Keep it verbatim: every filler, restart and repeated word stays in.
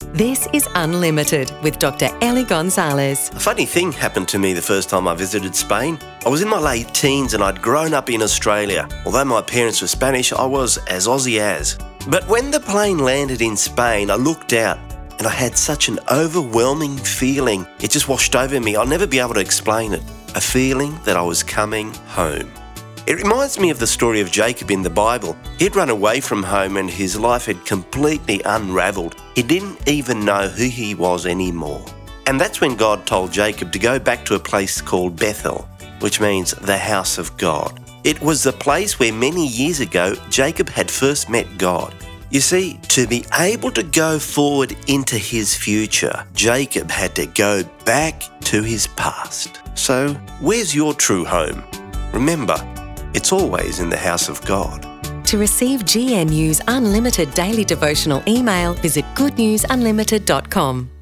This is Unlimited with Doctor Ellie Gonzalez. A funny thing happened to me the first time I visited Spain. I was in my late teens and I'd grown up in Australia. Although my parents were Spanish, I was as Aussie as. But when the plane landed in Spain, I looked out and I had such an overwhelming feeling. It just washed over me. I'll never be able to explain it. A feeling that I was coming home. It reminds me of the story of Jacob in the Bible. He'd run away from home and his life had completely unravelled. He didn't even know who he was anymore. And that's when God told Jacob to go back to a place called Bethel, which means the house of God. It was the place where many years ago Jacob had first met God. You see, to be able to go forward into his future, Jacob had to go back to his past. So, where's your true home? Remember, it's always in the house of God. To receive G N U's Unlimited daily devotional email, visit good news unlimited dot com.